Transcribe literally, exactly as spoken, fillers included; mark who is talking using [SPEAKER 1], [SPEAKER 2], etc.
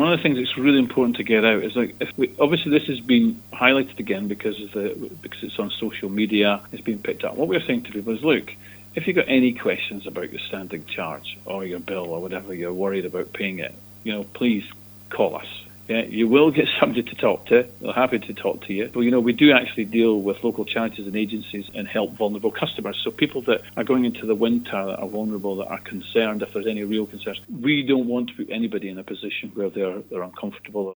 [SPEAKER 1] one of the things that's really important to get out is like, if we, obviously this has been highlighted again because of the because it's on social media, it's been picked up. What we're saying to people is, look, if you've got any questions about your standing charge or your bill or whatever, you're worried about paying it, you know, please call us. Yeah, you will get somebody to talk to. They're happy to talk to you. But, you know, we do actually deal with local charities and agencies and help vulnerable customers. So people that are going into the winter that are vulnerable, that are concerned if there's any real concerns. We don't want to put anybody in a position where they're they're uncomfortable.